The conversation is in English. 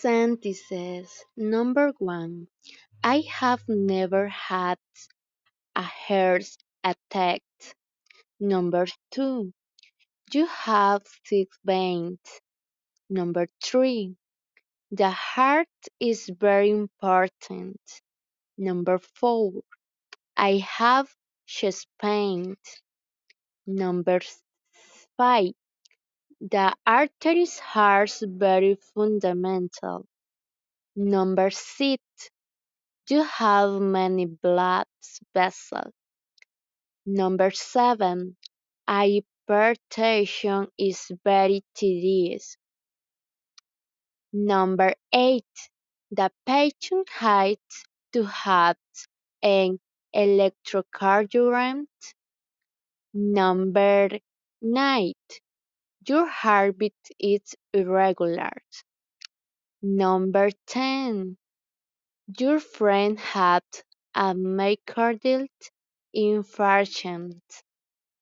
Sentences. Number 1. I have never had a heart attack. Number 2. You have 6 veins. Number 3. The heart is very important. Number 4. I have chest pain. Number 5. The arteries are very fundamental. Number 6. You have many blood vessels. Number 7. Hypertension is very tedious. Number 8. The patient has to have an electrocardiogram. Number 9. Your heartbeat is irregular. Number 10. Your friend had a myocardial infarction.